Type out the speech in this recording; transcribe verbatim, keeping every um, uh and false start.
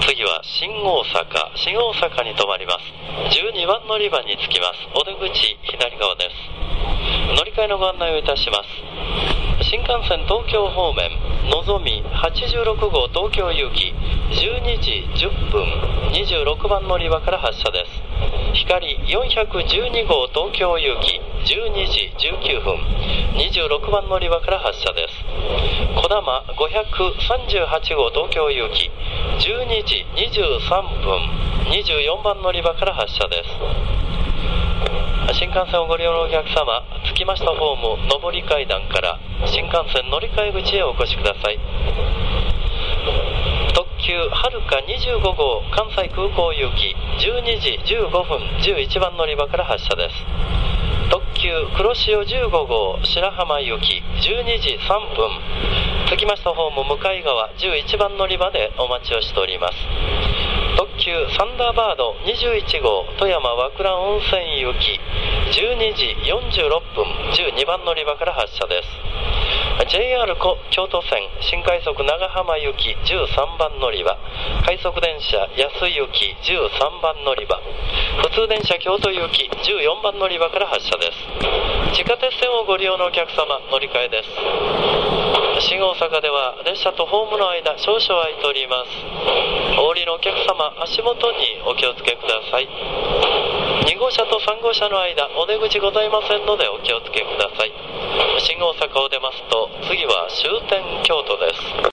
次は新大阪、新大阪に停まります。じゅうにばん乗り場に着きます。お出口左側です。乗り換えのご案内をいたします。新幹線東京方面のぞみはちじゅうろくごう東京行きじゅうにじじゅっぷんにじゅうろくばん乗り場から発車です。光よんひゃくじゅうにごう東京行きじゅうにじじゅうきゅうふんにじゅうろくばん乗り場から発車です。こだまごひゃくさんじゅうはちごう東京行きじゅうにじにじゅうさんぷんにじゅうよんばん乗り場から発車です。新幹線をご利用のお客様、着きましたホーム上り階段から新幹線乗り換え口へお越しください。特急はるかにじゅうごごう関西空港行きじゅうにじじゅうごふんじゅういちばん乗り場から発車です。特急黒潮じゅうごごう白浜行きじゅうにじさんぷん、着きましたホーム向かい側じゅういちばん乗り場でお待ちをしております。特急サンダーバードにじゅういちごう富山和倉温泉行きじゅうにじよんじゅうろっぷんじゅうにばん乗り場から発車です。 ジェイアール 京都線新快速長浜行きじゅうさんばん乗り場、快速電車安井行きじゅうさんばん乗り場、普通電車京都行きじゅうよんばん乗り場から発車です。地下鉄線をご利用のお客様、乗り換えです。新大阪では列車とホームの間少々空いております。お降りのお客様、足元にお気をつけください。にごうしゃとさんごうしゃの間お出口ございませんのでお気をつけください。新大阪を出ますと次は終点京都です。